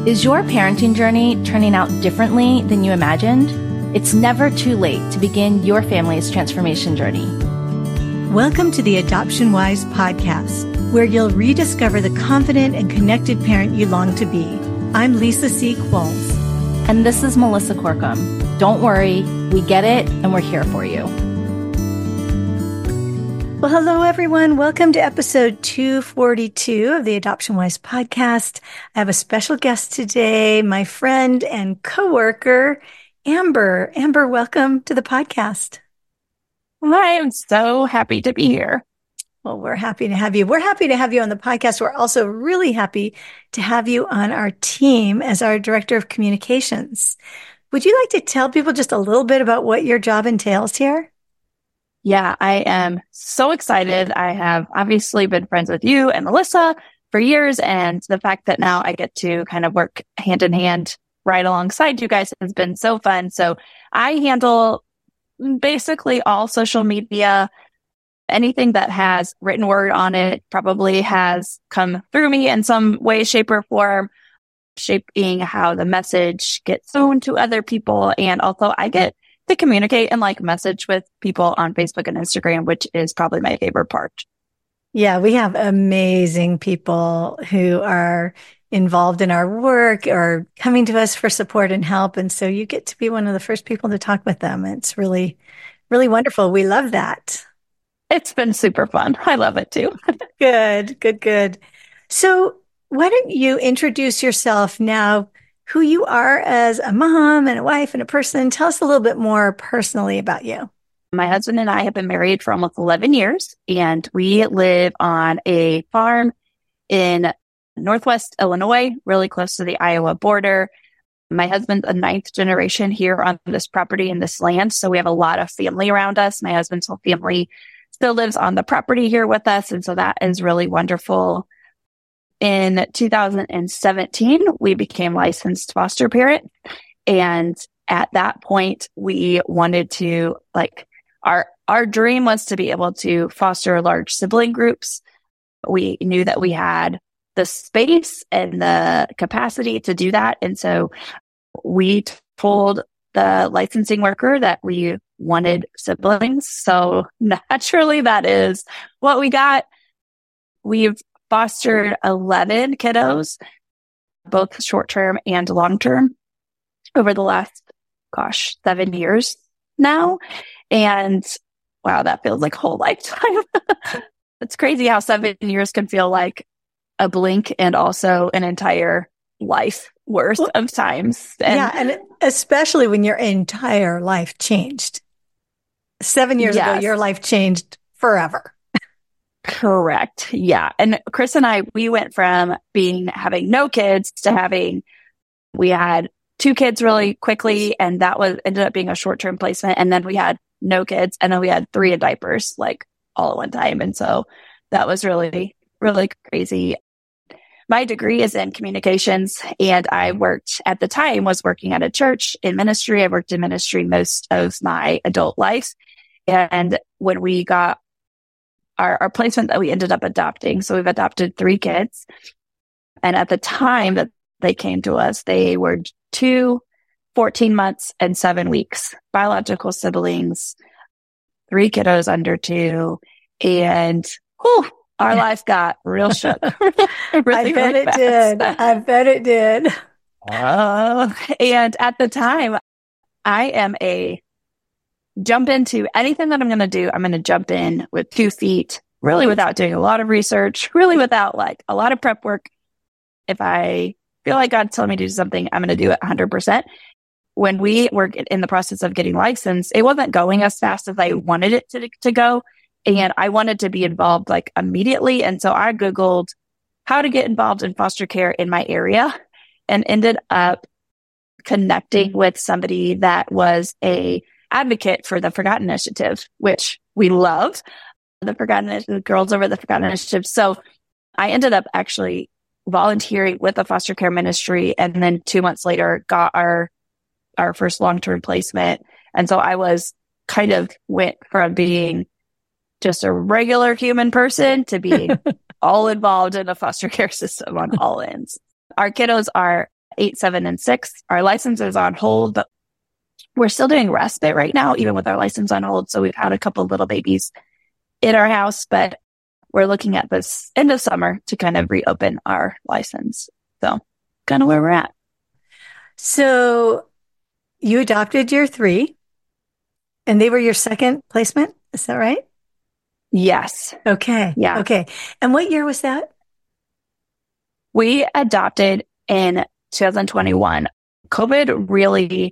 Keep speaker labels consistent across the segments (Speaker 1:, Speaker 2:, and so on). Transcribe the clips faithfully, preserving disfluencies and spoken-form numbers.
Speaker 1: Is your parenting journey turning out differently than you imagined? It's never too late to begin your family's transformation journey.
Speaker 2: Welcome to the Adoption Wise podcast, where you'll rediscover the confident and connected parent you long to be. I'm Lisa C. Qualls.
Speaker 1: And this is Melissa Corkum. Don't worry, we get it, and we're here for you.
Speaker 2: Well, hello, everyone. Welcome to episode two forty-two of the Adoption Wise podcast. I have a special guest today, my friend and coworker, Amber. Amber, welcome to the podcast.
Speaker 3: I am so happy to be here.
Speaker 2: Well, we're happy to have you. We're happy to have you on the podcast. We're also really happy to have you on our team as our Director of Communications. Would you like to tell people just a little bit about what your job entails here?
Speaker 3: Yeah, I am so excited. I have obviously been friends with you and Melissa for years, and the fact that now I get to kind of work hand in hand right alongside you guys has been so fun. So I handle basically all social media. Anything that has written word on it probably has come through me in some way, shape, or form, shaping how the message gets shown to other people. And also I get to communicate and like message with people on Facebook and Instagram, which is probably my favorite part.
Speaker 2: Yeah, we have amazing people who are involved in our work or coming to us for support and help. And so you get to be one of the first people to talk with them. It's really, really wonderful. We love that.
Speaker 3: It's been super fun. I love it too.
Speaker 2: Good, good, good. So why don't you introduce yourself now, who you are as a mom and a wife and a person. Tell us a little bit more personally about you.
Speaker 3: My husband and I have been married for almost eleven years, and we live on a farm in Northwest Illinois, really close to the Iowa border. My husband's a ninth generation here on this property and this land, so we have a lot of family around us. My husband's whole family still lives on the property here with us, and so that is really wonderful. In two thousand seventeen, we became licensed foster parent. And at that point, we wanted to, like, our, our dream was to be able to foster large sibling groups. We knew that we had the space and the capacity to do that. And so we told the licensing worker that we wanted siblings. So naturally, that is what we got. We've fostered eleven kiddos, both short-term and long-term, over the last, gosh, seven years now. And wow, that feels like a whole lifetime. It's crazy how seven years can feel like a blink and also an entire life worth well, of times.
Speaker 2: And, yeah, and especially when your entire life changed. Seven years yes. ago, your life changed forever.
Speaker 3: Correct. Yeah. And Chris and I, we went from being, having no kids to having, we had two kids really quickly. And that was, ended up being a short-term placement. And then we had no kids. And then we had three in diapers, like all at one time. And so that was really, really crazy. My degree is in communications, and I worked at the time was working at a church in ministry. I worked in ministry most of my adult life. And when we got Our, our placement that we ended up adopting. So we've adopted three kids. And at the time that they came to us, they were two, fourteen months and seven weeks, biological siblings, three kiddos under two. And whew, our life got real shook. really,
Speaker 2: I bet
Speaker 3: really
Speaker 2: it
Speaker 3: fast.
Speaker 2: did. I bet it did.
Speaker 3: Uh, and at the time, I am a jump into anything that I'm going to do. I'm going to jump in with two feet, really without doing a lot of research, really without like a lot of prep work. If I feel like God's telling me to do something, I'm going to do it one hundred percent. When we were in the process of getting licensed, it wasn't going as fast as I wanted it to, to go. And I wanted to be involved like immediately. And so I Googled how to get involved in foster care in my area and ended up connecting with somebody that was a advocate for the Forgotten Initiative, which we love, the Forgotten Initiative, Girls Over the Forgotten Initiative. So I ended up actually volunteering with the foster care ministry, and then two months later got our our first long-term placement. And so I was kind of went from being just a regular human person to being all involved in the foster care system on all ends. Our kiddos are eight, seven, and six. Our license is on hold, but we're still doing respite right now, even with our license on hold. So we've had a couple of little babies in our house, but we're looking at this end of summer to kind of reopen our license. So kind of where we're at.
Speaker 2: So you adopted your three and they were your second placement. Is that right?
Speaker 3: Yes.
Speaker 2: Okay.
Speaker 3: Yeah.
Speaker 2: Okay. And what year was that?
Speaker 3: We adopted in two thousand twenty-one. COVID really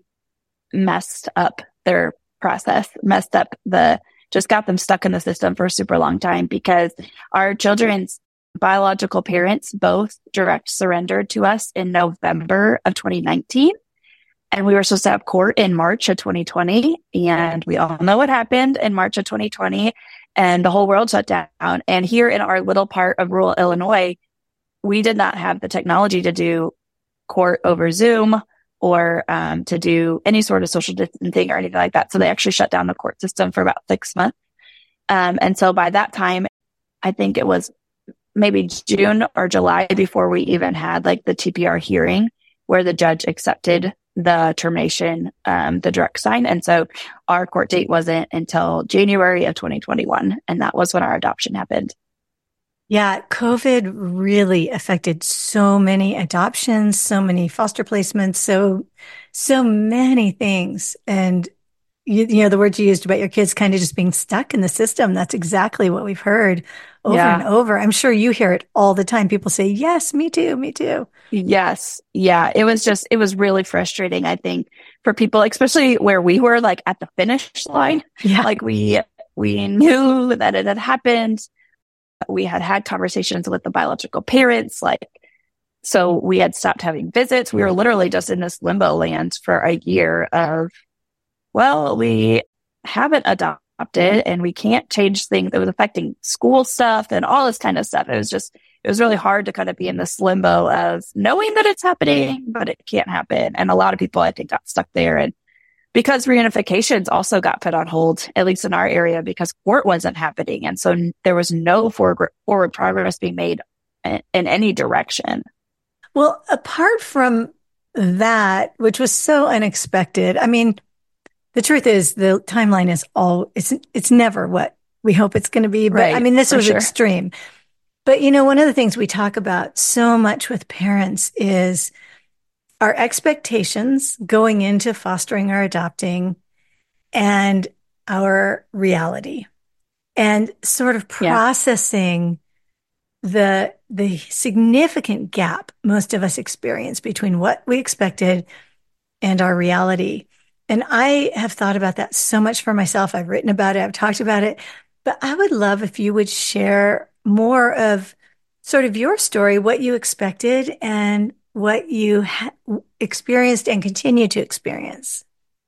Speaker 3: messed up their process, messed up the, just got them stuck in the system for a super long time because our children's biological parents both direct surrendered to us in November of twenty nineteen. And we were supposed to have court in March of twenty twenty. And we all know what happened in March of twenty twenty. And the whole world shut down. And here in our little part of rural Illinois, we did not have the technology to do court over Zoom or um, to do any sort of social distancing or anything like that. So they actually shut down the court system for about six months. Um, and so by that time, I think it was maybe June or July before we even had like the T P R hearing where the judge accepted the termination, um, the direct sign. And so our court date wasn't until January of twenty twenty-one. And that was when our adoption happened.
Speaker 2: Yeah, COVID really affected so many adoptions, so many foster placements, so, so many things. And you, you know, the words you used about your kids kind of just being stuck in the system. That's exactly what we've heard over
Speaker 3: Yeah.
Speaker 2: and over. I'm sure you hear it all the time. People say, yes, me too, me too.
Speaker 3: Yes. Yeah. It was just, it was really frustrating, I think, for people, especially where we were like at the finish line.
Speaker 2: Yeah.
Speaker 3: Like we, we knew that it had happened. We had had conversations with the biological parents. Like, so we had stopped having visits. We were literally just in this limbo land for a year of, well, we haven't adopted and we can't change things that was affecting school stuff and all this kind of stuff. It was just, it was really hard to kind of be in this limbo of knowing that it's happening, but it can't happen. And a lot of people, I think, got stuck there. And because reunifications also got put on hold, at least in our area, because court wasn't happening. And so there was no forward, forward progress being made in, in any direction.
Speaker 2: Well, apart from that, which was so unexpected, I mean, the truth is the timeline is all, it's, it's never what we hope it's going to be. But
Speaker 3: Right,
Speaker 2: I mean, this
Speaker 3: for
Speaker 2: was
Speaker 3: sure.
Speaker 2: extreme. But, you know, one of the things we talk about so much with parents is our expectations going into fostering or adopting and our reality and sort of processing yeah. the, the significant gap most of us experience between what we expected and our reality. And I have thought about that so much for myself. I've written about it. I've talked about it, but I would love if you would share more of sort of your story, what you expected and what you ha- experienced and continue to experience.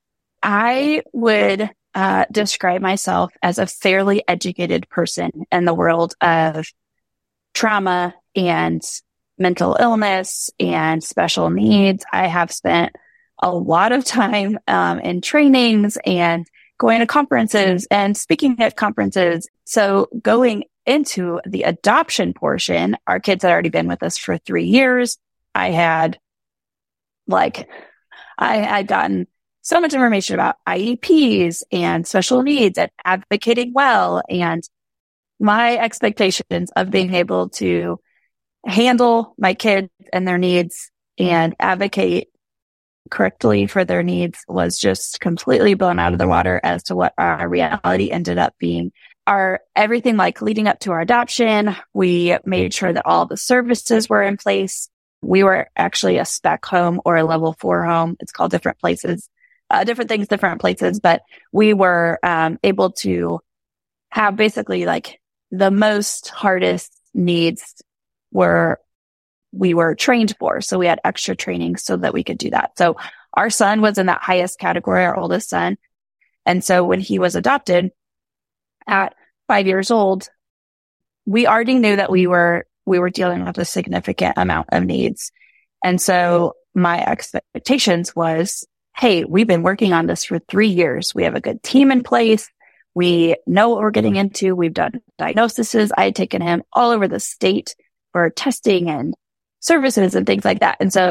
Speaker 3: I would uh, describe myself as a fairly educated person in the world of trauma and mental illness and special needs. I have spent a lot of time um, in trainings and going to conferences and speaking at conferences. So going into the adoption portion, our kids had already been with us for three years. I had like, I had gotten so much information about I E Ps and special needs and advocating well. And my expectations of being able to handle my kids and their needs and advocate correctly for their needs was just completely blown out of the water as to what our reality ended up being. Our everything like leading up to our adoption, we made sure that all the services were in place. We were actually a spec home or a level four home. It's called different places, uh, different things, different places, but we were um, able to have basically like the most hardest needs were we were trained for. So we had extra training so that we could do that. So our son was in that highest category, our oldest son. And so when he was adopted at five years old, we already knew that we were, we were dealing with a significant amount of needs. And so my expectations was, hey, we've been working on this for three years. We have a good team in place. We know what we're getting into. We've done diagnoses. I had taken him all over the state for testing and services and things like that. And so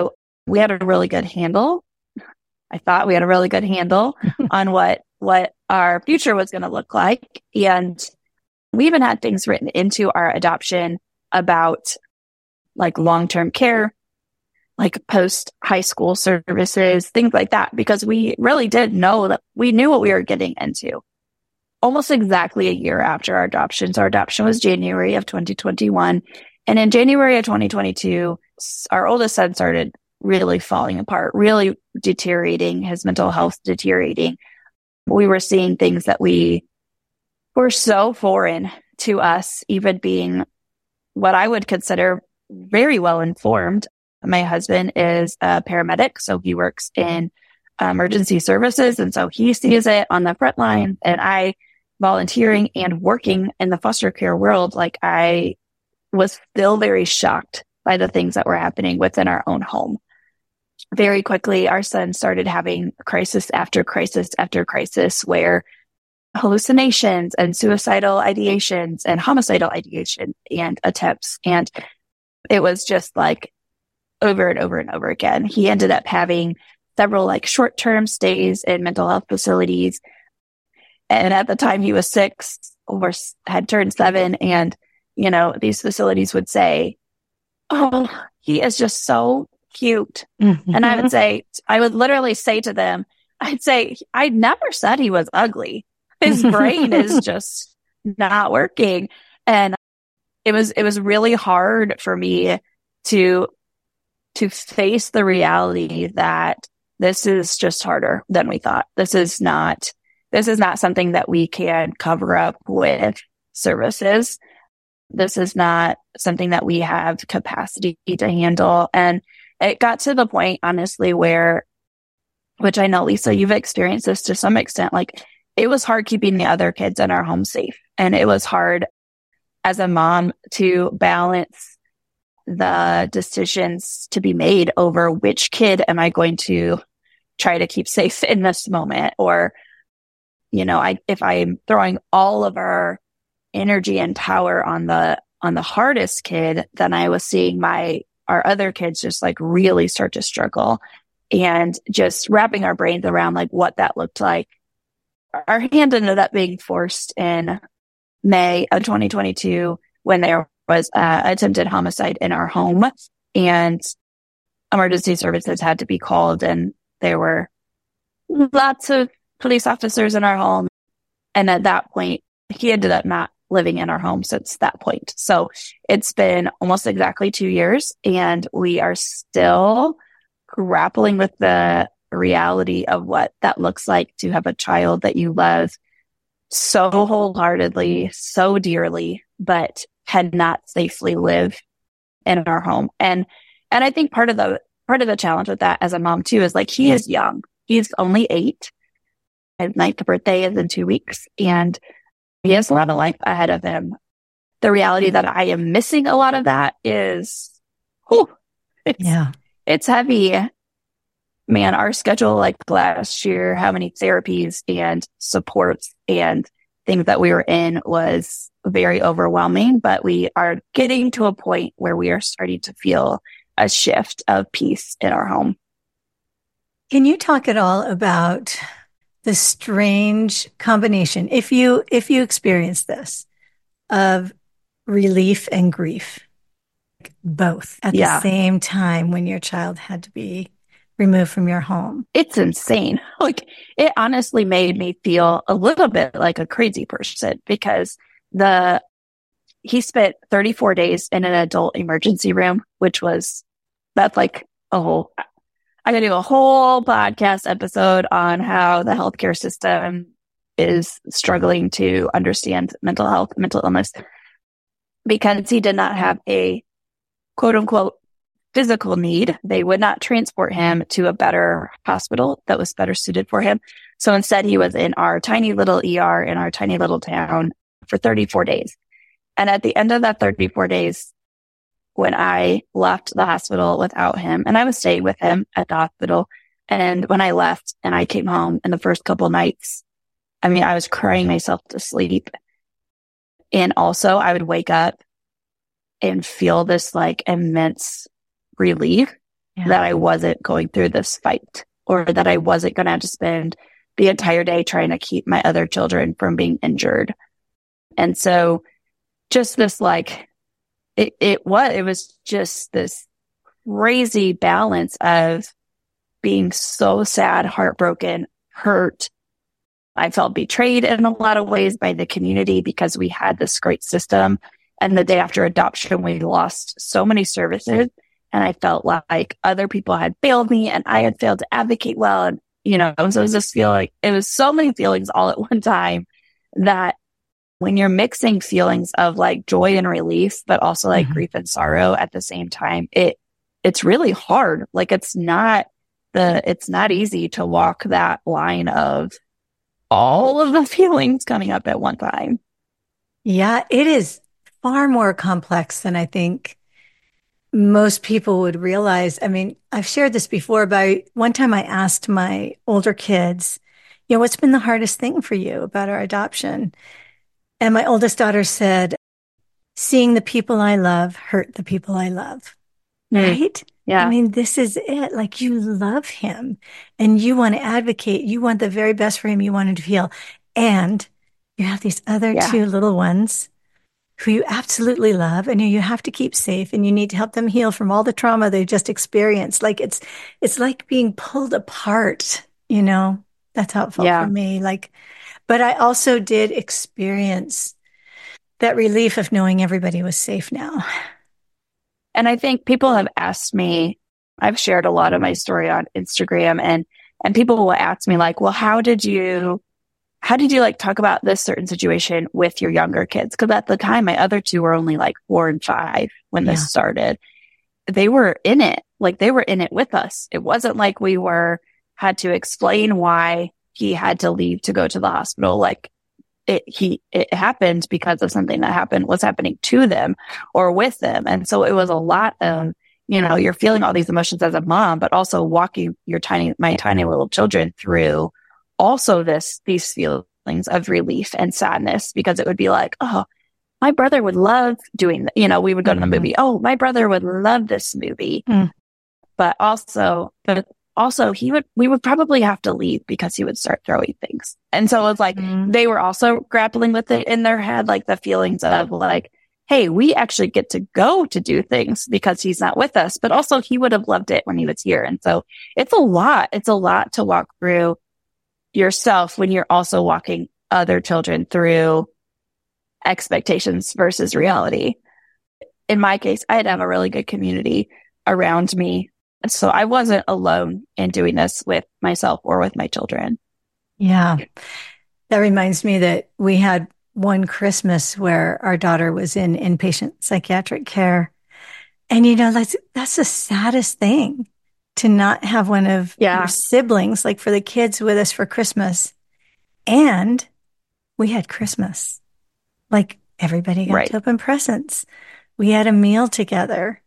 Speaker 3: we had a really good handle. I thought we had a really good handle on what, what our future was going to look like. And we even had things written into our adoption about like long-term care, like post high school services, things like that, because we really did know that we knew what we were getting into. Almost exactly a year after our adoption. So our adoption was January of twenty twenty-one. And in January of twenty twenty-two, our oldest son started really falling apart, really deteriorating, his mental health deteriorating. We were seeing things that we were so foreign to us, even being what I would consider very well informed. My husband is a paramedic, so he works in emergency services. And so he sees it on the front line, and I volunteering and working in the foster care world. Like, I was still very shocked by the things that were happening within our own home. Very quickly, our son started having crisis after crisis after crisis, where hallucinations and suicidal ideations and homicidal ideation and attempts. And it was just like over and over and over again. He ended up having several like short-term stays in mental health facilities. And at the time he was six or had turned seven. And, you know, these facilities would say, "Oh, he is just so cute." Mm-hmm. And I would say, I would literally say to them, I'd say, "I never said he was ugly. His brain is just not working." And it was, it was really hard for me to, to face the reality that this is just harder than we thought. This is not, this is not something that we can cover up with services. This is not something that we have capacity to handle. And it got to the point, honestly, where, which I know, Lisa, you've experienced this to some extent, like, it was hard keeping the other kids in our home safe. And it was hard as a mom to balance the decisions to be made over which kid am I going to try to keep safe in this moment. Or, you know, I, if I'm throwing all of our energy and power on the, on the hardest kid, then I was seeing my, our other kids just like really start to struggle, and just wrapping our brains around like what that looked like. Our hand ended up being forced in May of twenty twenty-two when there was uh, attempted homicide in our home, and emergency services had to be called, and there were lots of police officers in our home. And at that point, he ended up not living in our home since that point. So it's been almost exactly two years, and we are still grappling with the reality of what that looks like to have a child that you love so wholeheartedly, so dearly, but cannot safely live in our home. And, and I think part of the, part of the challenge with that as a mom too is like, he is young. He's only eight. His ninth birthday is in two weeks, and he has a lot of life ahead of him. The reality that I am missing a lot of that is, whew, it's,
Speaker 2: yeah,
Speaker 3: it's heavy. Man, our schedule, like last year, how many therapies and supports and things that we were in was very overwhelming, but we are getting to a point where we are starting to feel a shift of peace in our home.
Speaker 2: Can you talk at all about the strange combination, if you, if you experience this, of relief and grief, both at yeah. the same time when your child had to be removed from your home?
Speaker 3: It's insane. Like, it honestly made me feel a little bit like a crazy person, because the, he spent thirty-four days in an adult emergency room, which was, that's like a whole, I could do a whole podcast episode on how the healthcare system is struggling to understand mental health, mental illness, because he did not have a quote unquote physical need. They would not transport him to a better hospital that was better suited for him. So instead, he was in our tiny little E R in our tiny little town for thirty-four days. And at the end of that thirty-four days, when I left the hospital without him, and I was staying with him at the hospital, and when I left and I came home in the first couple of nights, I mean, I was crying myself to sleep. And also I would wake up and feel this like immense relief
Speaker 2: Yeah.
Speaker 3: that I wasn't going through this fight, or that I wasn't going to have to spend the entire day trying to keep my other children from being injured. And so just this, like, it, it was, it was just this crazy balance of being so sad, heartbroken, hurt. I felt betrayed in a lot of ways by the community because we had this great system. And the day after adoption, we lost so many services. And I felt like other people had failed me and I had failed to advocate well. And, you know, so it was just feel like it was so many feelings all at one time, that when you're mixing feelings of like joy and relief, but also like mm-hmm. grief and sorrow at the same time, it, it's really hard. Like it's not the, it's not easy to walk that line of all of the feelings coming up at one time.
Speaker 2: Yeah, it is far more complex than I think most people would realize. I mean, I've shared this before, but one time I asked my older kids, you know, what's been the hardest thing for you about our adoption? And my oldest daughter said, seeing the people I love hurt the people I love. Mm. Right?
Speaker 3: Yeah.
Speaker 2: I mean, this is it. Like, you love him and you want to advocate. You want the very best for him. You want him to feel. And you have these other yeah. two little ones who you absolutely love and who you have to keep safe, and you need to help them heal from all the trauma they've just experienced. Like it's, it's like being pulled apart, you know, that's how it felt yeah. for me. Like, but I also did experience that relief of knowing everybody was safe now.
Speaker 3: And I think people have asked me, I've shared a lot of my story on Instagram, and, and people will ask me like, well, how did you, how did you like talk about this certain situation with your younger kids? Cause at the time, my other two were only like four and five when yeah. this started. They were in it. Like they were in it with us. It wasn't like we were, had to explain why he had to leave to go to the hospital. Like it, he, it happened because of something that happened, was happening to them or with them. And so it was a lot of, you know, you're feeling all these emotions as a mom, but also walking your tiny, my tiny little children through also this, these feelings of relief and sadness, because it would be like, oh, my brother would love doing that. You know, we would go mm-hmm. to the movie. Oh, my brother would love this movie. Mm. But also, but also he would, we would probably have to leave because he would start throwing things. And so it was like, mm. they were also grappling with it in their head, like the feelings of like, hey, we actually get to go to do things because he's not with us, but also he would have loved it when he was here. And so it's a lot. It's a lot to walk through yourself when you're also walking other children through expectations versus reality. In my case, I had to have a really good community around me. So I wasn't alone in doing this with myself or with my children.
Speaker 2: Yeah. That reminds me that we had one Christmas where our daughter was in inpatient psychiatric care. And, you know, that's, that's the saddest thing, to not have one of yeah. your siblings, like for the kids with us for Christmas. And we had Christmas. Like everybody got right. to open presents. We had a meal together.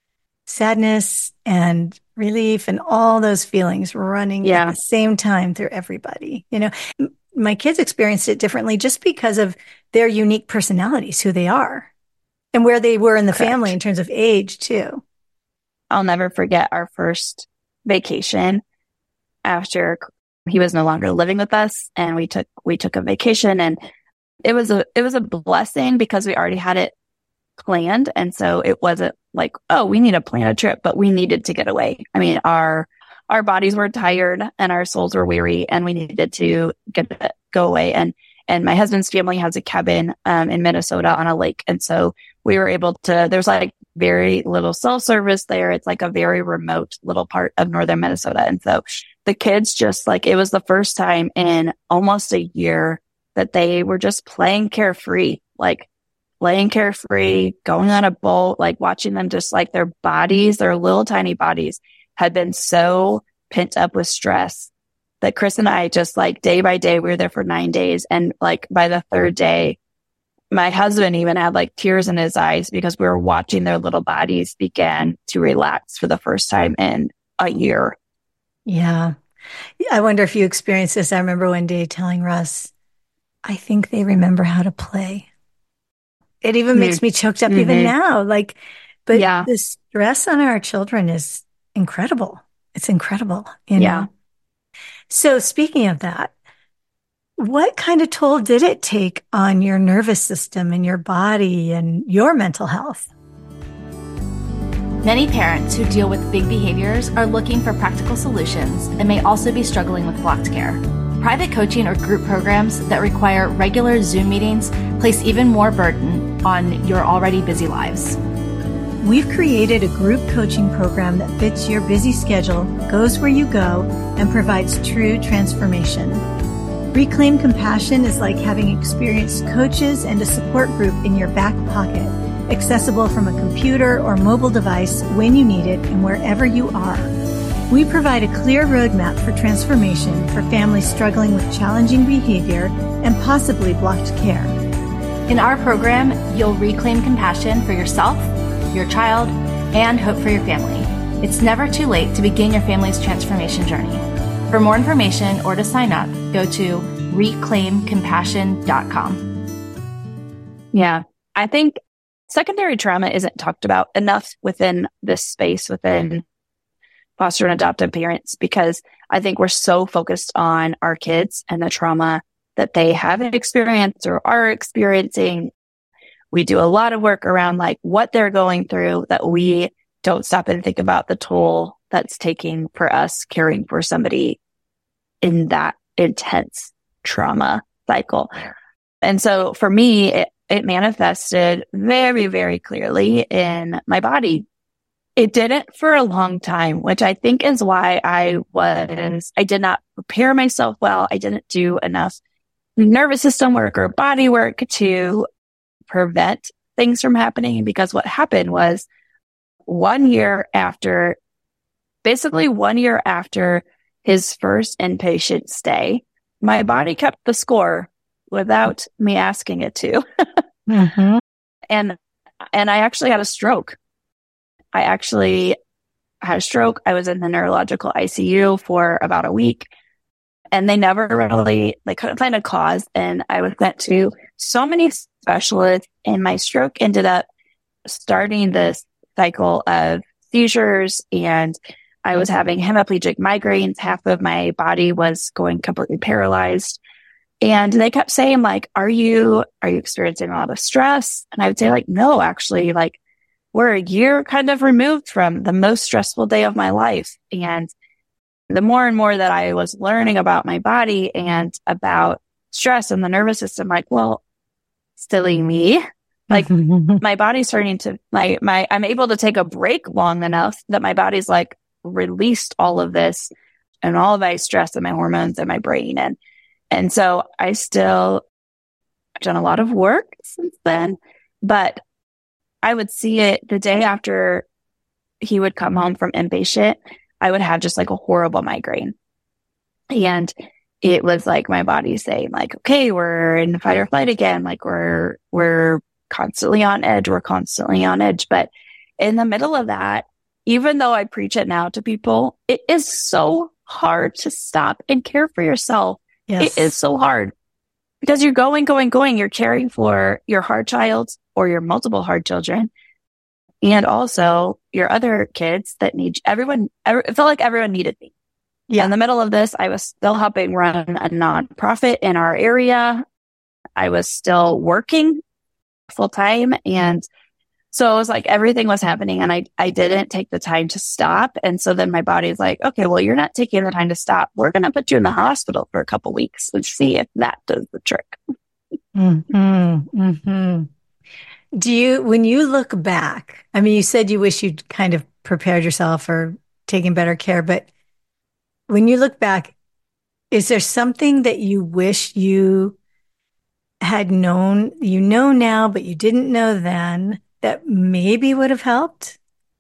Speaker 2: Sadness and relief and all those feelings running yeah. at the same time through everybody. You know, m- my kids experienced it differently just because of their unique personalities, who they are and where they were in the Correct. Family in terms of age too.
Speaker 3: I'll never forget our first vacation after he was no longer living with us, and we took, we took a vacation, and it was a, it was a blessing because we already had it planned. And so it wasn't like, oh, we need to plan a trip, but we needed to get away. I mean, our, our bodies were tired and our souls were weary, and we needed to get, go away. And, and my husband's family has a cabin, um, in Minnesota on a lake. And so we were able to, there's like very little cell service there. It's like a very remote little part of northern Minnesota. And so the kids just like, it was the first time in almost a year that they were just playing carefree, like playing carefree, going on a boat, like watching them, just like their bodies, their little tiny bodies had been so pent up with stress that Chris and I just like day by day, we were there for nine days. And like by the third day, my husband even had like tears in his eyes because we were watching their little bodies begin to relax for the first time in a year.
Speaker 2: Yeah. I wonder if you experienced this. I remember one day telling Russ, I think they remember how to play. It even mm-hmm. makes me choked up mm-hmm. even now. Like, but yeah. the stress on our children is incredible. It's incredible. You
Speaker 3: Yeah.
Speaker 2: know? So speaking of that, what kind of toll did it take on your nervous system and your body and your mental health?
Speaker 1: Many parents who deal with big behaviors are looking for practical solutions and may also be struggling with blocked care. Private coaching or group programs that require regular Zoom meetings place even more burden on your already busy lives.
Speaker 2: We've created a group coaching program that fits your busy schedule, goes where you go, and provides true transformation. Reclaim Compassion is like having experienced coaches and a support group in your back pocket, accessible from a computer or mobile device when you need it and wherever you are. We provide a clear roadmap for transformation for families struggling with challenging behavior and possibly blocked care.
Speaker 1: In our program, you'll reclaim compassion for yourself, your child, and hope for your family. It's never too late to begin your family's transformation journey. For more information or to sign up, go to reclaim compassion dot com.
Speaker 3: Yeah. I think secondary trauma isn't talked about enough within this space, within foster and adoptive parents, because I think we're so focused on our kids and the trauma that they haven't experienced or are experiencing. We do a lot of work around like what they're going through that we don't stop and think about the toll that's taking for us caring for somebody in that intense trauma cycle. And so for me, it, it manifested very, very clearly in my body. It didn't for a long time, which I think is why I was, I did not prepare myself well. I didn't do enough nervous system work or body work to prevent things from happening. Because what happened was one year after, basically one year after his first inpatient stay, my body kept the score without me asking it to.
Speaker 2: Mm-hmm.
Speaker 3: And, and I actually had a stroke. I actually had a stroke. I was in the neurological I C U for about a week, and they never really, they couldn't find a cause. And I was sent to so many specialists, and my stroke ended up starting this cycle of seizures, and I was having hemiplegic migraines. Half of my body was going completely paralyzed. And they kept saying like, are you, are you experiencing a lot of stress? And I would say like, no, actually, like, we're a year kind of removed from the most stressful day of my life. And the more and more that I was learning about my body and about stress and the nervous system, like, well, silly me, like my body's starting to, my, my, I'm able to take a break long enough that my body's like released all of this and all of my stress and my hormones and my brain. And, and so I still I've done a lot of work since then, but I would see it the day after he would come home from inpatient. I would have just like a horrible migraine. And it was like my body saying like, okay, we're in fight or flight again. Like we're, we're constantly on edge. We're constantly on edge. But in the middle of that, even though I preach it now to people, it is so hard to stop and care for yourself.
Speaker 2: Yes.
Speaker 3: It is so hard because you're going, going, going. You're caring for your hard child or your multiple hard children. And also your other kids that need everyone. Every, it felt like everyone needed me.
Speaker 2: Yeah.
Speaker 3: In the middle of this, I was still helping run a nonprofit in our area. I was still working full time. And so it was like everything was happening and I, I didn't take the time to stop. And so then my body's like, okay, well, you're not taking the time to stop. We're going to put you in the hospital for a couple weeks and see if that does the trick.
Speaker 2: Mm-hmm. Mm-hmm. Do you, when you look back, I mean, you said you wish you'd kind of prepared yourself or taken better care, but when you look back, is there something that you wish you had known, you know now, but you didn't know then that maybe would have helped?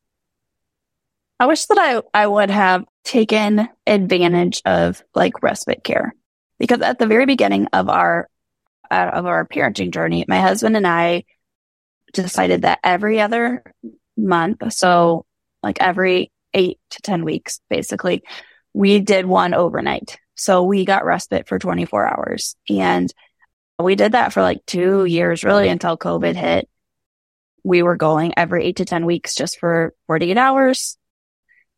Speaker 3: I wish that I, I would have taken advantage of like respite care, because at the very beginning of our, uh, of our parenting journey, my husband and I decided that every other month, so like every eight to ten weeks, basically, we did one overnight. So we got respite for twenty-four hours. And we did that for like two years, really, until COVID hit. We were going every eight to ten weeks just for forty-eight hours.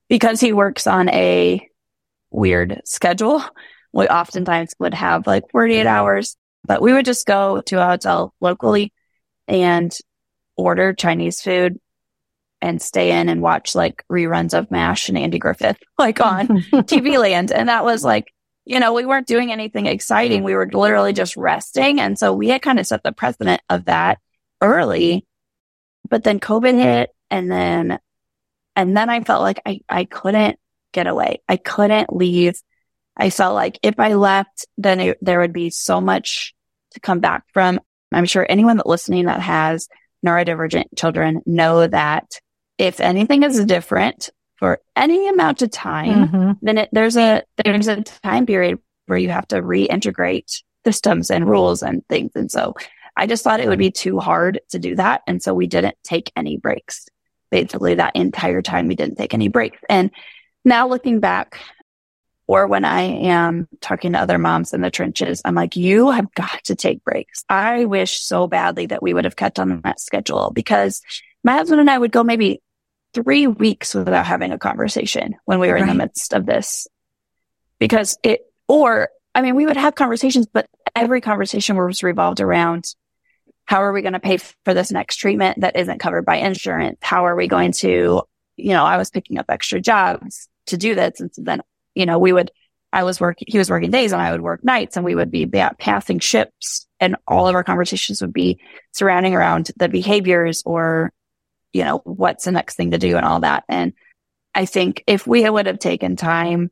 Speaker 3: because he works on a weird schedule, we oftentimes would have like forty-eight hours, but we would just go to a hotel locally and order Chinese food and stay in and watch like reruns of MASH and Andy Griffith, like on T V Land. And that was like, you know, we weren't doing anything exciting. We were literally just resting. And so we had kind of set the precedent of that early, but then COVID hit. And then, and then I felt like I, I couldn't get away. I couldn't leave. I felt like if I left, then it, there would be so much to come back from. I'm sure anyone that listening that has neurodivergent children know that if anything is different for any amount of time, mm-hmm. then it, there's a there's a time period where you have to reintegrate systems and rules and things. And so I just thought it would be too hard to do that. And so we didn't take any breaks. Basically, that entire time we didn't take any breaks. And now looking back, or when I am talking to other moms in the trenches, I'm like, you have got to take breaks. I wish so badly that we would have kept on that schedule, because my husband and I would go maybe three weeks without having a conversation when we were right. in the midst of this. Because it, or, I mean, we would have conversations, but every conversation was revolved around, how are we going to pay for this next treatment that isn't covered by insurance? How are we going to, you know, I was picking up extra jobs to do this. And so then, you know, we would, I was working, he was working days and I would work nights, and we would be ba- passing ships, and all of our conversations would be surrounding around the behaviors, or, you know, what's the next thing to do and all that. And I think if we would have taken time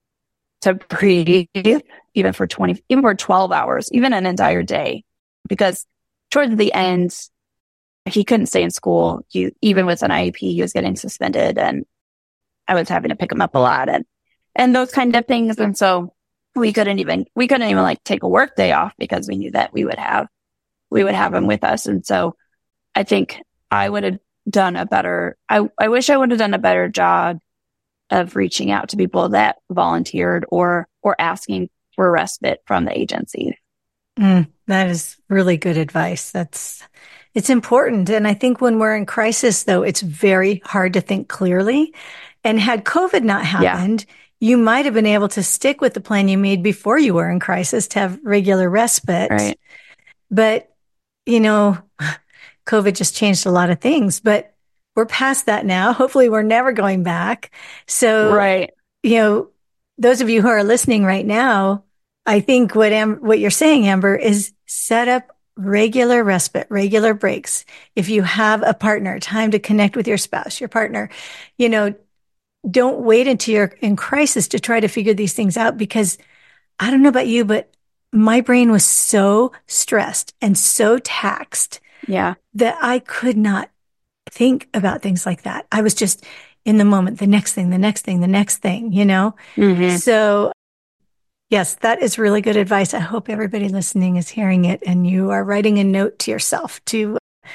Speaker 3: to breathe, even for twenty, even for twelve hours, even an entire day, because towards the end, he couldn't stay in school. He, even with an I E P, he was getting suspended, and I was having to pick him up a lot, and, and those kind of things. And so we couldn't even, we couldn't even like take a work day off, because we knew that we would have, we would have him with us. And so I think I would have done a better, I, I wish I would have done a better job of reaching out to people that volunteered, or, or asking for respite from the agency.
Speaker 2: Mm, that is really good advice. That's, it's important. And I think when we're in crisis, though, it's very hard to think clearly. And had COVID not happened, yeah. you might have been able to stick with the plan you made before you were in crisis to have regular respite.
Speaker 3: Right.
Speaker 2: But, you know, COVID just changed a lot of things, but we're past that now. Hopefully we're never going back. So,
Speaker 3: right.
Speaker 2: you know, those of you who are listening right now, I think what Am- what you're saying, Amber, is set up regular respite, regular breaks. If you have a partner, time to connect with your spouse, your partner, you know, don't wait until you're in crisis to try to figure these things out, because I don't know about you, but my brain was so stressed and so taxed
Speaker 3: yeah.
Speaker 2: that I could not think about things like that. I was just in the moment, the next thing, the next thing, the next thing, you know?
Speaker 3: Mm-hmm.
Speaker 2: So yes, that is really good advice. I hope everybody listening is hearing it, and you are writing a note to yourself to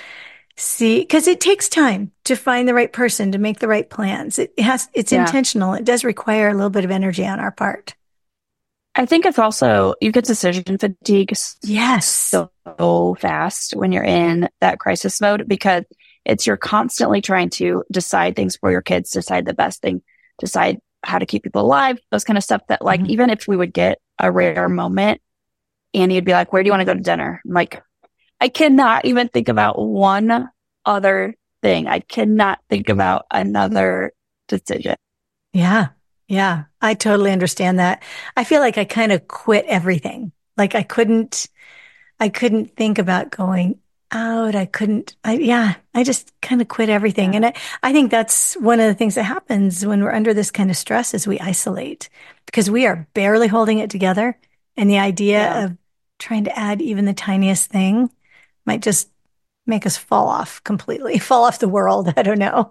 Speaker 2: see, because it takes time to find the right person, to make the right plans. It has, it's yeah. intentional. It does require a little bit of energy on our part.
Speaker 3: I think it's also, you get decision fatigue.
Speaker 2: Yes.
Speaker 3: So, so fast when you're in that crisis mode, because it's, you're constantly trying to decide things for your kids, decide the best thing, decide how to keep people alive, those kind of stuff that, like, mm-hmm. even if we would get a rare moment, Annie would be like, where do you want to go to dinner? I'm like, I cannot even think about one other thing. I cannot think about another decision.
Speaker 2: Yeah. Yeah. I totally understand that. I feel like I kind of quit everything. Like I couldn't, I couldn't think about going out. I couldn't, I, yeah, I just kind of quit everything. Yeah. And I, I think that's one of the things that happens when we're under this kind of stress, is we isolate, because we are barely holding it together. And the idea yeah. of trying to add even the tiniest thing might just make us fall off completely, fall off the world. I don't know.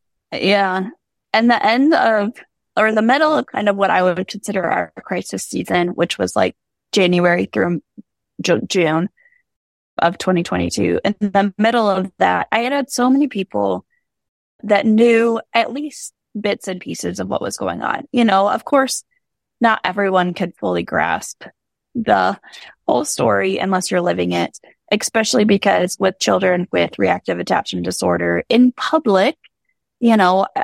Speaker 3: Yeah. And the end of, or the middle of kind of what I would consider our crisis season, which was like January through J- June of twenty twenty-two. In the middle of that, I had had so many people that knew at least bits and pieces of what was going on. You know, of course, not everyone could fully grasp the whole story unless you're living it, especially because with children with reactive attachment disorder in public, you know,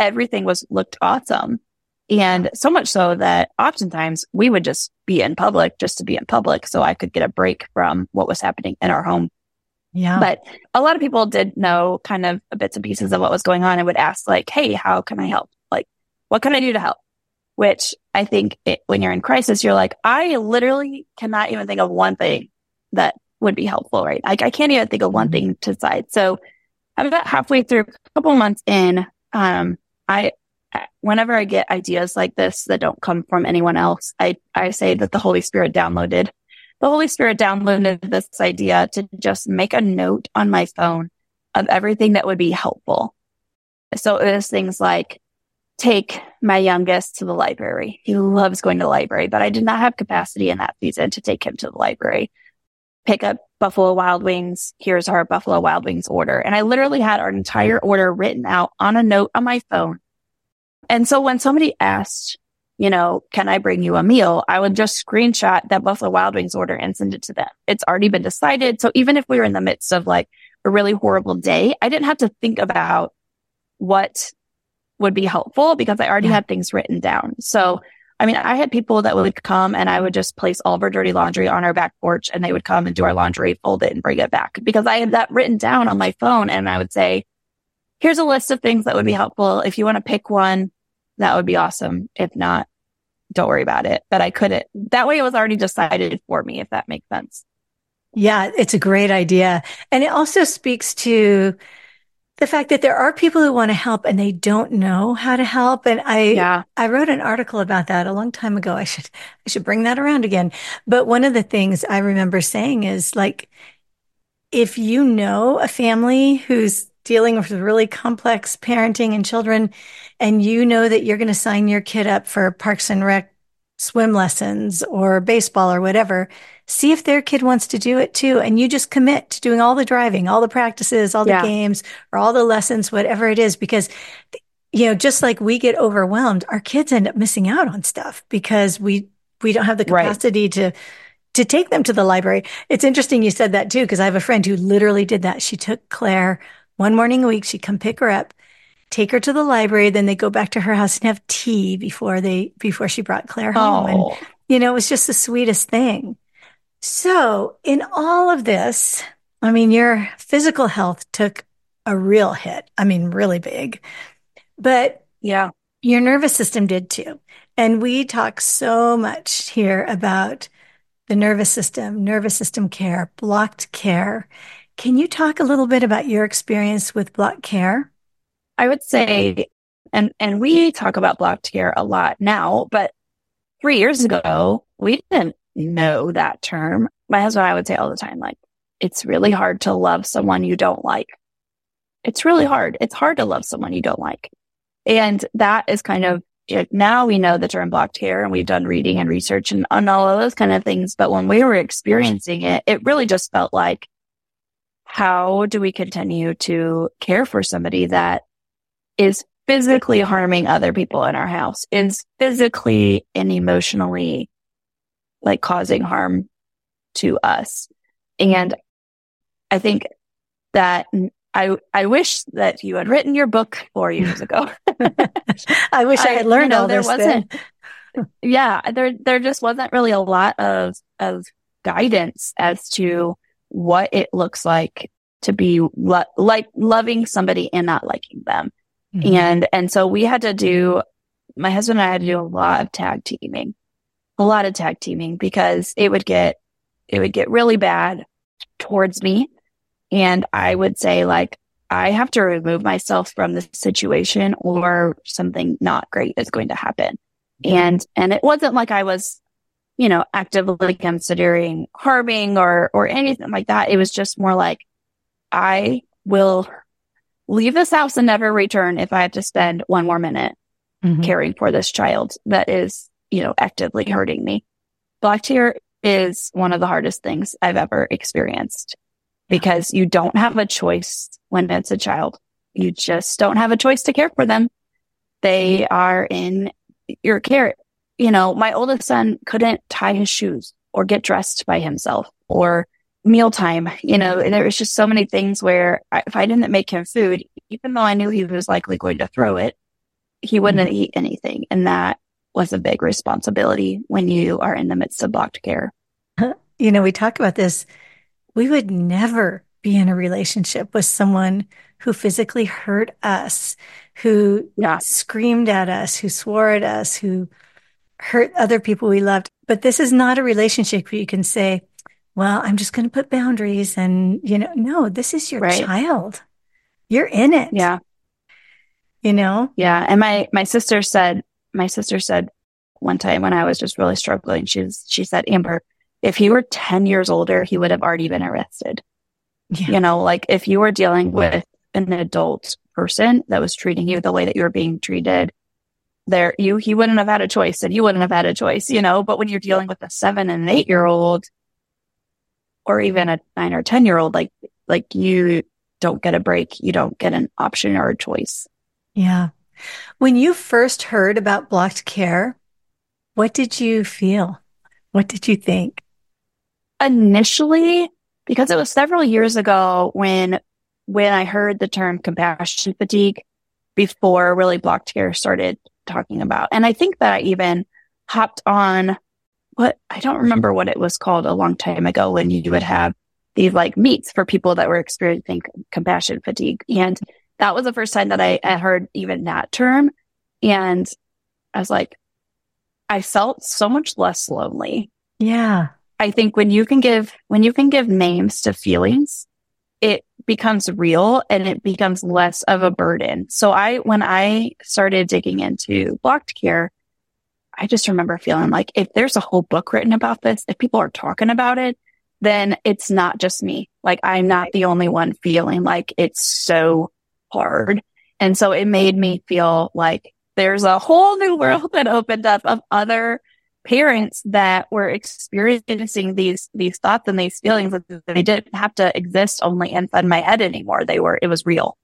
Speaker 3: everything was looked awesome. And so much so that oftentimes we would just be in public just to be in public so I could get a break from what was happening in our home.
Speaker 2: Yeah.
Speaker 3: But a lot of people did know kind of bits and pieces of what was going on and would ask like, hey, how can I help? Like, what can I do to help? Which I think it, when you're in crisis, you're like, I literally cannot even think of one thing that would be helpful, right? Like I can't even think of one mm-hmm. thing to decide. So I'm about halfway through, a couple months in, um, I, whenever I get ideas like this that don't come from anyone else, I, I say that the Holy Spirit downloaded. The Holy Spirit downloaded this idea to just make a note on my phone of everything that would be helpful. So it was things like, take my youngest to the library. He loves going to the library, but I did not have capacity in that season to take him to the library. Pick up Buffalo Wild Wings. Here's our Buffalo Wild Wings order. And I literally had our entire order written out on a note on my phone. And so when somebody asked, you know, can I bring you a meal? I would just screenshot that Buffalo Wild Wings order and send it to them. It's already been decided. So even if we were in the midst of like a really horrible day, I didn't have to think about what would be helpful because I already yeah. had things written down. So, I mean, I had people that would come and I would just place all of our dirty laundry on our back porch and they would come and do our laundry, fold it and bring it back because I had that written down on my phone. And I would say, here's a list of things that would be helpful. If you want to pick one, that would be awesome. If not, don't worry about it. But I couldn't. That way it was already decided for me, if that makes sense.
Speaker 2: Yeah, it's a great idea. And it also speaks to the fact that there are people who want to help and they don't know how to help. And I, yeah. I wrote an article about that a long time ago. I should, I should bring that around again. But one of the things I remember saying is like, if you know a family who's dealing with really complex parenting and children, and you know that you're going to sign your kid up for Parks and Rec swim lessons or baseball or whatever, see if their kid wants to do it too. And you just commit to doing all the driving, all the practices, all the yeah. games, or all the lessons, whatever it is, because, you know, just like we get overwhelmed, our kids end up missing out on stuff because we, we don't have the capacity right. to, to take them to the library. It's interesting you said that too, because I have a friend who literally did that. She took Claire one morning a week. She'd come pick her up, take her to the library. Then they go back to her house and have tea before they, before she brought Claire home.
Speaker 3: Oh.
Speaker 2: And, you know, it was just the sweetest thing. So in all of this, I mean, your physical health took a real hit. I mean, really big, but
Speaker 3: yeah,
Speaker 2: your nervous system did too. And we talk so much here about the nervous system, nervous system care, blocked care. Can you talk a little bit about your experience with blocked care?
Speaker 3: I would say, and, and we talk about blocked care a lot now, but three years ago, we didn't know that term. My husband and I would say all the time, like, it's really hard to love someone you don't like. It's really hard. It's hard to love someone you don't like. And that is kind of, now we know the term blocked care and we've done reading and research and, and all of those kind of things. But when we were experiencing it, it really just felt like, how do we continue to care for somebody that is physically harming other people in our house, is physically and emotionally like causing harm to us? And I think that I, I wish that you had written your book four years ago.
Speaker 2: I wish I, I had learned you know, all
Speaker 3: there
Speaker 2: this.
Speaker 3: Wasn't, yeah, there, there just wasn't really a lot of, of guidance as to what it looks like to be lo- like loving somebody and not liking them. Mm-hmm. And, and so we had to do, my husband and I had to do a lot of tag teaming, a lot of tag teaming because it would get, it would get really bad towards me. And I would say like, I have to remove myself from this situation or something not great is going to happen. And, and it wasn't like I was, you know, actively considering harming or, or anything like that. It was just more like, I will leave this house and never return if I have to spend one more minute mm-hmm. caring for this child that is, you know, actively hurting me. Blocked care is one of the hardest things I've ever experienced because you don't have a choice when it's a child. You just don't have a choice to care for them. They are in your care. You know, my oldest son couldn't tie his shoes or get dressed by himself or mealtime. You know, there was just so many things where I, if I didn't make him food, even though I knew he was likely going to throw it, he wouldn't
Speaker 2: Mm-hmm.
Speaker 3: eat anything. And that was a big responsibility when you are in the midst of blocked care.
Speaker 2: You know, we talk about this. We would never be in a relationship with someone who physically hurt us, who
Speaker 3: Yeah.
Speaker 2: screamed at us, who swore at us, who hurt other people we loved. But this is not a relationship where you can say, well, I'm just going to put boundaries. And, you know, no, this is your
Speaker 3: Right.
Speaker 2: child. You're in it.
Speaker 3: Yeah.
Speaker 2: You know?
Speaker 3: Yeah. And my, my sister said, my sister said one time when I was just really struggling, she was, she said, Amber, if he were ten years older, he would have already been arrested.
Speaker 2: Yeah.
Speaker 3: You know, like if you were dealing with an adult person that was treating you the way that you were being treated, there, you, he wouldn't have had a choice and you wouldn't have had a choice, you know, but when you're dealing with a seven and an eight year old or even a nine or ten year old, like, like you don't get a break. You don't get an option or a choice.
Speaker 2: Yeah. When you first heard about blocked care, what did you feel? What did you think?
Speaker 3: Initially, because it was several years ago when, when I heard the term compassion fatigue before really blocked care started talking about. And I think that I even hopped on what, I don't remember what it was called a long time ago when you would have these like meets for people that were experiencing compassion fatigue. And that was the first time that I, I heard even that term. And I was like, I felt so much less lonely.
Speaker 2: Yeah.
Speaker 3: I think when you can give, when you can give names to feelings, it becomes real and it becomes less of a burden. So I, when I started digging into blocked care, I just remember feeling like if there's a whole book written about this, if people are talking about it, then it's not just me. Like I'm not the only one feeling like it's so hard. And so it made me feel like there's a whole new world that opened up of other parents that were experiencing these, these thoughts and these feelings. They didn't have to exist only inside my head anymore. They were, it was real.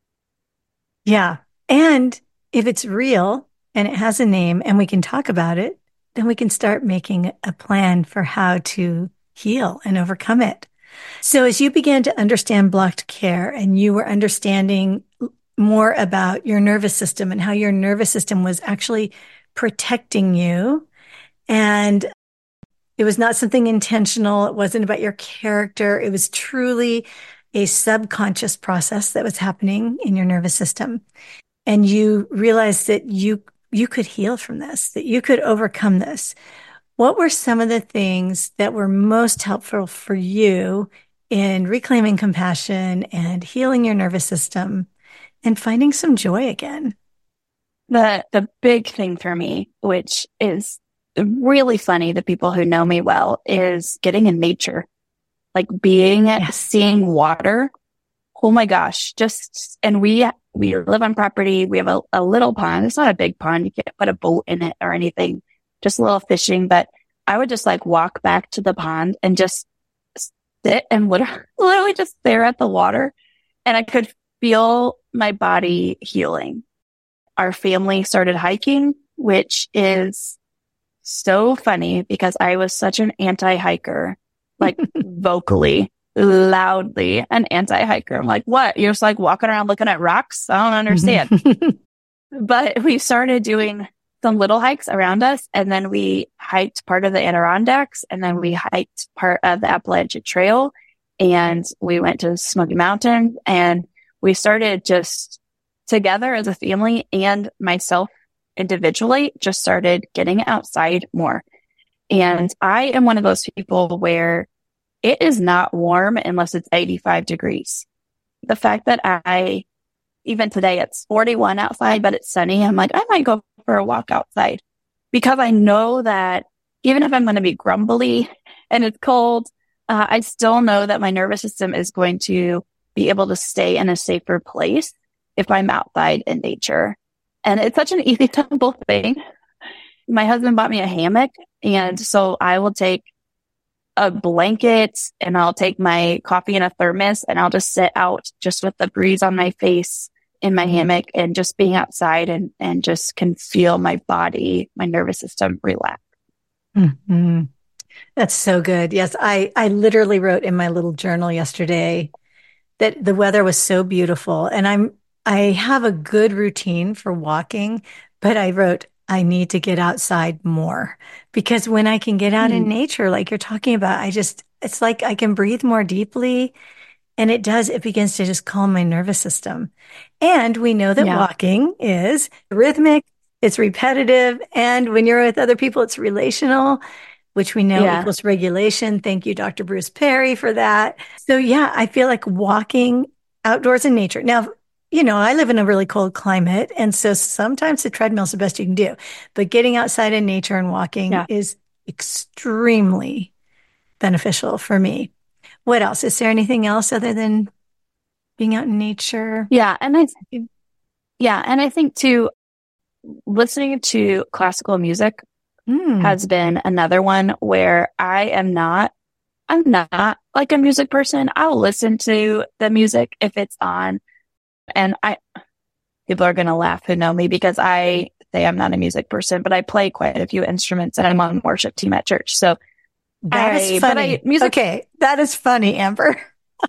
Speaker 2: Yeah. And if it's real and it has a name and we can talk about it, then we can start making a plan for how to heal and overcome it. So as you began to understand blocked care and you were understanding more about your nervous system and how your nervous system was actually protecting you, and it was not something intentional. It wasn't about your character. It was truly a subconscious process that was happening in your nervous system. And you realized that you, you could heal from this, that you could overcome this. What were some of the things that were most helpful for you in reclaiming compassion and healing your nervous system and finding some joy again?
Speaker 3: The, the big thing for me, which is really funny to people who know me well, is getting in nature, like being,
Speaker 2: Yes.
Speaker 3: seeing water. Oh my gosh. Just, and we, we live on property. We have a, a little pond. It's not a big pond. You can't put a boat in it or anything, just a little fishing. But I would just like walk back to the pond and just sit and literally, literally just stare at the water. And I could feel my body healing. Our family started hiking, which is so funny because I was such an anti-hiker, like vocally, loudly an anti-hiker. I'm like, what? You're just like walking around looking at rocks? I don't understand. But we started doing some little hikes around us. And then we hiked part of the Adirondacks and then we hiked part of the Appalachian Trail and we went to Smoky Mountain and we started just together as a family and myself individually just started getting outside more. And I am one of those people where it is not warm unless it's eighty-five degrees. The fact that I, even today it's forty-one outside, but it's sunny. I'm like, I might go for a walk outside because I know that even if I'm going to be grumbly and it's cold, uh, I still know that my nervous system is going to be able to stay in a safer place if I'm outside in nature. And it's such an easy, simple thing. My husband bought me a hammock. And so I will take a blanket and I'll take my coffee in a thermos and I'll just sit out just with the breeze on my face in my hammock and just being outside and, and just can feel my body, my nervous system relax.
Speaker 2: Mm-hmm. That's so good. Yes. I, I literally wrote in my little journal yesterday that the weather was so beautiful and I'm, I have a good routine for walking, but I wrote, I need to get outside more because when I can get out
Speaker 3: Mm.
Speaker 2: in nature, like you're talking about, I just, it's like I can breathe more deeply. And it does, it begins to just calm my nervous system. And we know that
Speaker 3: Yeah.
Speaker 2: walking is rhythmic, it's repetitive. And when you're with other people, it's relational, which we know
Speaker 3: Yeah.
Speaker 2: equals regulation. Thank you, Doctor Bruce Perry, for that. So yeah, I feel like walking outdoors in nature. Now, you know, I live in a really cold climate. And so sometimes the treadmill is the best you can do, but getting outside in nature and walking
Speaker 3: Yeah.
Speaker 2: is extremely beneficial for me. What else? Is there anything else other than being out in nature?
Speaker 3: Yeah. And I, yeah. And I think too, listening to classical music
Speaker 2: Mm.
Speaker 3: has been another one where I am not, I'm not like a music person. I'll listen to the music if it's on. And I, people are going to laugh who know me because I say I'm not a music person, but I play quite a few instruments and I'm on worship team at church. So
Speaker 2: that
Speaker 3: I,
Speaker 2: is
Speaker 3: but
Speaker 2: funny.
Speaker 3: I, music,
Speaker 2: okay. That is funny, Amber.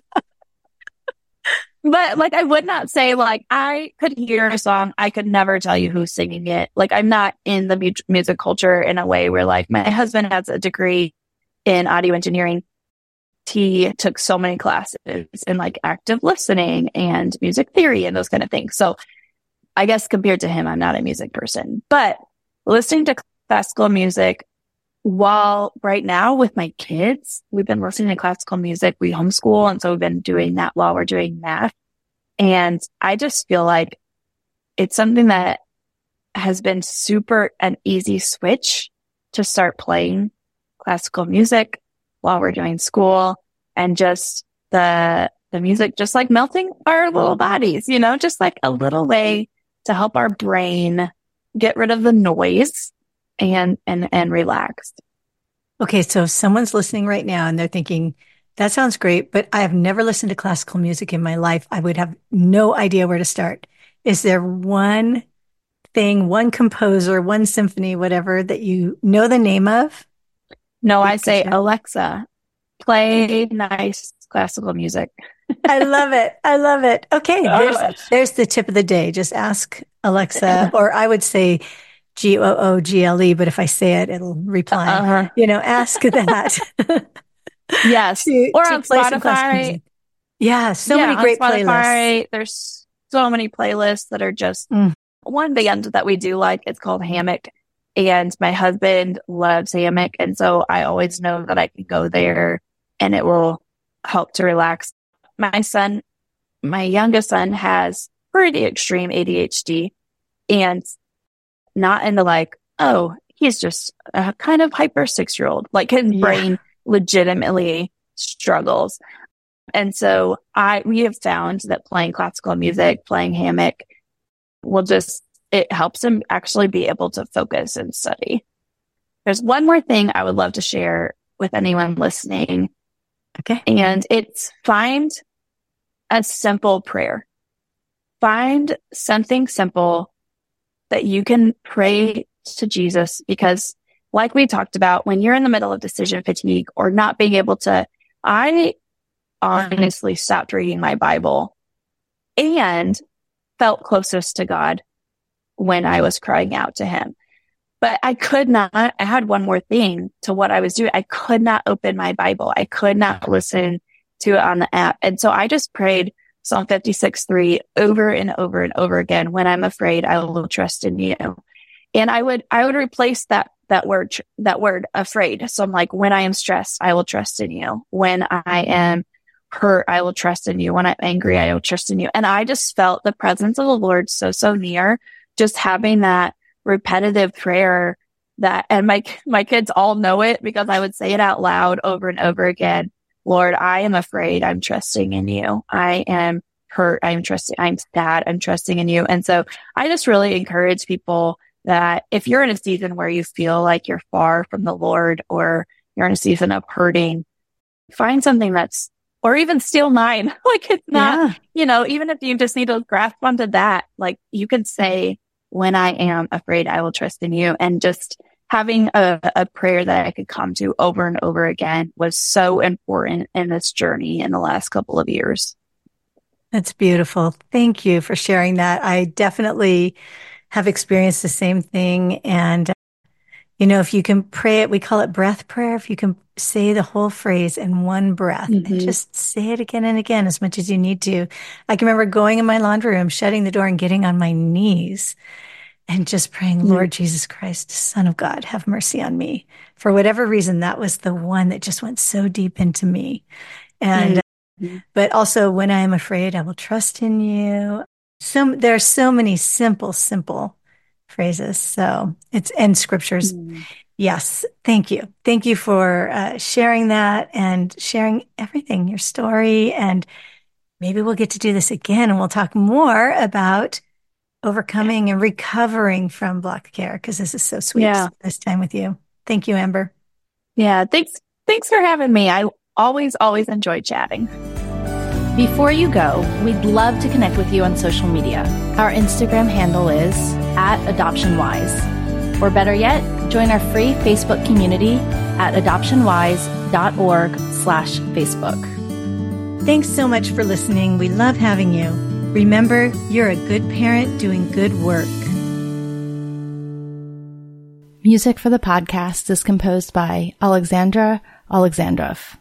Speaker 3: but like, I would not say like I could hear a song. I could never tell you who's singing it. Like I'm not in the mu- music culture in a way where like my husband has a degree in audio engineering. He took so many classes in like active listening and music theory and those kind of things. So I guess compared to him, I'm not a music person, but listening to classical music while right now with my kids, we've been listening to classical music. We homeschool. And so we've been doing that while we're doing math. And I just feel like it's something that has been super an easy switch to start playing classical music while we're doing school and just the, the music, just like melting our little bodies, you know, just like a little way to help our brain get rid of the noise and, and, and relaxed.
Speaker 2: Okay. So if someone's listening right now and they're thinking, that sounds great, but I have never listened to classical music in my life. I would have no idea where to start. Is there one thing, one composer, one symphony, whatever that you know the name of?
Speaker 3: No, I say, Alexa, play nice classical music.
Speaker 2: I love it. I love it. Okay. There's, there's the tip of the day. Just ask Alexa, or I would say G O O G L E, but if I say it, it'll reply.
Speaker 3: Uh-huh.
Speaker 2: You know, ask that.
Speaker 3: Yes.
Speaker 2: to,
Speaker 3: or
Speaker 2: to
Speaker 3: on
Speaker 2: play some classical
Speaker 3: Spotify.
Speaker 2: music. Yeah. So
Speaker 3: Yeah,
Speaker 2: many great
Speaker 3: on Spotify,
Speaker 2: playlists.
Speaker 3: there's so many playlists that are just
Speaker 2: Mm.
Speaker 3: one band that we do like. It's called Hammock. And my husband loves Hammock. And so I always know that I can go there and it will help to relax. My son, my youngest son has pretty extreme A D H D and not in the like, oh, he's just a kind of hyper six year old. Like his
Speaker 2: Yeah.
Speaker 3: brain legitimately struggles. And so I, we have found that playing classical music, playing Hammock will just, it helps him actually be able to focus and study. There's one more thing I would love to share with anyone listening.
Speaker 2: Okay.
Speaker 3: And it's find a simple prayer. Find something simple that you can pray to Jesus, because like we talked about, when you're in the middle of decision fatigue or not being able to, I honestly stopped reading my Bible and felt closest to God when I was crying out to him. But I could not, I had one more thing to what I was doing. I could not open my Bible. I could not listen to it on the app. And so I just prayed Psalm fifty-six three over and over and over again. When I'm afraid, I will trust in you. And I would, I would replace that, that word, that word afraid. So I'm like, when I am stressed, I will trust in you. When I am hurt, I will trust in you. When I'm angry, I will trust in you. And I just felt the presence of the Lord so, so near, just having that repetitive prayer that, and my, my kids all know it because I would say it out loud over and over again. Lord, I am afraid. I'm trusting in you. I am hurt. I'm trusting, I'm sad. I'm trusting in you. And so I just really encourage people that if you're in a season where you feel like you're far from the Lord, or you're in a season of hurting, find something that's, or even steal mine. Like it's not,
Speaker 2: Yeah.
Speaker 3: you know, even if you just need to grasp onto that, like you can say, when I am afraid, I will trust in you. And just having a, a prayer that I could come to over and over again was so important in this journey in the last couple of years.
Speaker 2: That's beautiful. Thank you for sharing that. I definitely have experienced the same thing. And, you know, if you can pray it, we call it breath prayer. If you can say the whole phrase in one breath mm-hmm. and just say it again and again as much as you need to. I can remember going in my laundry room, shutting the door and getting on my knees and just praying, mm-hmm. Lord Jesus Christ, Son of God, have mercy on me. For whatever reason, that was the one that just went so deep into me. And, mm-hmm. but also when I am afraid, I will trust in you. So there are so many simple, simple phrases. So it's, and scriptures. Mm. Yes. Thank you. Thank you for uh, sharing that and sharing everything, your story. And maybe we'll get to do this again and we'll talk more about overcoming yeah. and recovering from blocked care, because this is so sweet yeah. this time with you. Thank you, Amber.
Speaker 3: Yeah. Thanks. Thanks for having me. I always, always enjoy chatting.
Speaker 1: Before you go, we'd love to connect with you on social media. Our Instagram handle is at AdoptionWise. Or better yet, join our free Facebook community at adoptionwise.org slash Facebook.
Speaker 2: Thanks so much for listening. We love having you. Remember, you're a good parent doing good work.
Speaker 1: Music for the podcast is composed by Alexandra Alexandrov.